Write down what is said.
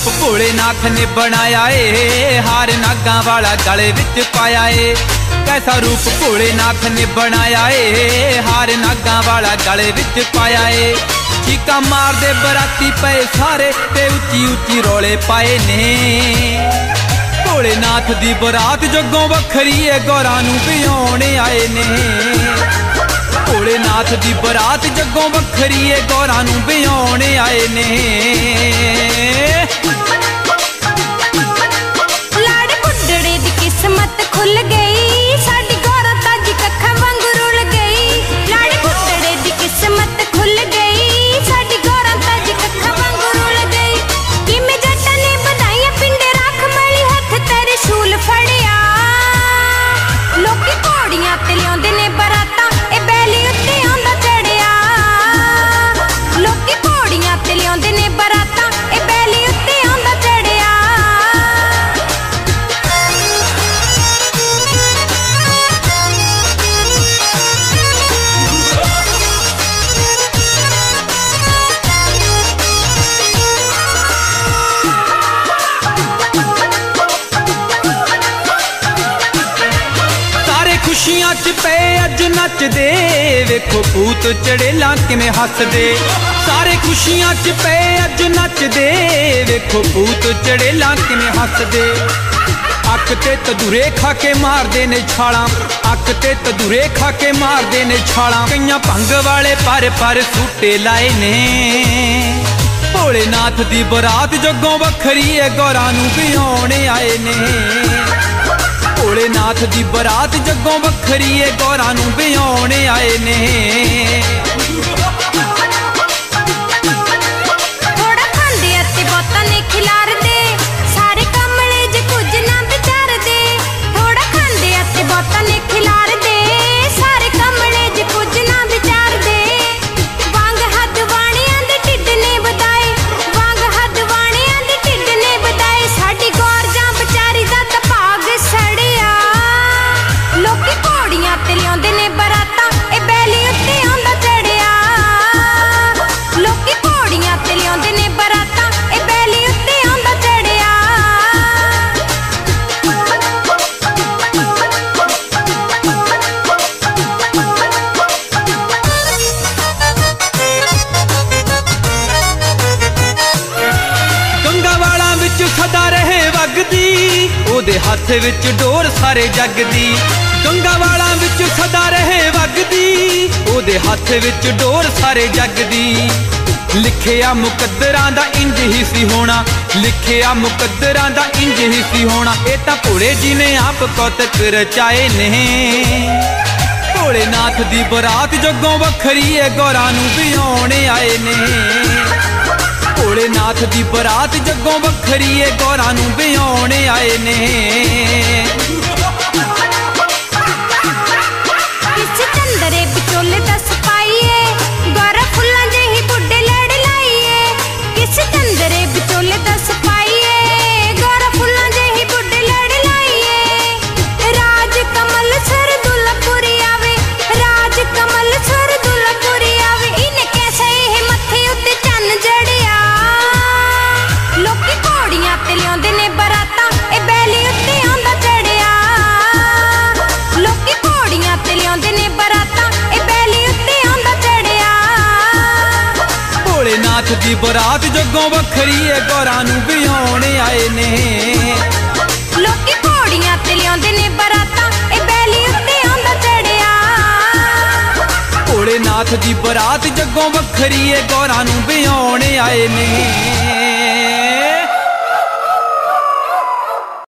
रूप भोलेनाथ ने बनाया ए, हार नागां वाला गले विच पाया ए। कैसा रूप भोलेनाथ ने बनाया ए, हार नागां वाला गले विच पाया ए। चीका मार दे बराती पे सारे ते उच्ची उच्ची रौले पाए ने। भोलेनाथ दी बरात जगों वखरी है, गौरां नूं विआउण आए ने। भोलेनाथ दी बरात जगों वखरी है, गौरां नूं विआउण आए ने। लाड़ बुड्ढड़े दी किस्मत खुल गई, साडी गौरां ताजी कक्खां वांगू रुल गई। लाड़ बुड्ढड़े दी किस्मत खुल गई, साडी गौरां ताजी कक्खां वांगू रुल गई। किवें जट्टां ने बधाईयां पिंडे रख मली, हत्थ तेरे शूल फड़िया। लोकी घोड़ियां ते लिआउंदे ने बरातां, ए बैली उत्ते आंदा चढ़िया। लोकी घोड़ियां ते लिआउंदे ने बरातां, ए बैली उत्ते आंदा चढ़िया। खुशियां च पे अज नचदे, वेखो भूत चड़ेलां किवें हसदे। सारे खुशियां च पे अज नचदे, वेखो भूत चड़ेलां किवें हसदे। अक ते तदूरे खा के मारदे ने छालां, अक ते तदूरे खा के मारदे ने छालां। कईयां भंग वाले पर सूटे लाए ने। भोलेनाथ दी बरात जगों वखरी है, गौरां नूं विआउण आए ने। भोलेनाथ दी बरात जगों वखरी है, गौरां नूं विआउण आए ने। थोड़ा खांदे अते बहुतां ने खिलारदे, सारे कमले ज कुछ ना विचारदे। थोड़ा खांदे अते बहुतां ने खिलारदे, सारे कमले ज कुछ ना विचारदे। वांग हद वाणियां दे ढिड ने वधाए, वांग हद वाणियां दे ढिड ने वधाए। साडी गौर जां बेचारी दा तां भाग सड़िया। लोकी घोड़ियां ते लिआउंदे ने बरातां, ए बैली उत्ते आंदा चढ़िया। लोकी घोड़ियां ते लिआउंदे ने बरातां, ए बैली उत्ते आंदा चढ़िया। गंगा वाला विच सदा रहे वगदी, ओदे हत्थ विच डोर सारे जग दी। गंगा वाला विच सदा रहे वगदी, ओदे हत्थ विच डोर सारे जग दी। लिखिया मुकद्दरां दा इंज ही सी होना, लिखिया मुकद्दरां दा इंज ही सी होना। ए तां भोले जी ने आप कौतक रचाए ने। भोलेनाथ दी बरात जगों वखरी है, गौरां नूं विआउण आए ने। भोलेनाथ दी बरात जगों वखरी है, गौरां नूं विआउण आए ने। किस चंदरे विचोले दस पाईए, गौरा फुल्लां जेही बुड्ढे लड़ लाईए। किस चंदरे विचोले दस पाईए, गौरा फुल्लां जेही बुड्ढे लड़ लाईए। राज कमल सर दुल्हपुरी आवे, राज कमल सर दुल्हपुरी आवे। इन्हें कैसे ये मत्थे उत्ते चन्न जड़िया। लोकी घोड़ियां ते लिआउंदे ने बरातां, ए बैली उत्ते आंदा चढ़िया। लोकी घोड़ियां ते लिआउंदे ने बरातां, ए बैली उत्ते आंदा चढ़िया। भोलेनाथ दी बरात जगों वखरी है, गौरां नूं विआउण आए ने। लोकी घोड़ियां ते लिआउंदे ने बरातां, ए बैली उत्ते आंदा चढ़िया। भोलेनाथ दी बरात जगों वखरी है, गौरां नूं विआउण आए ने।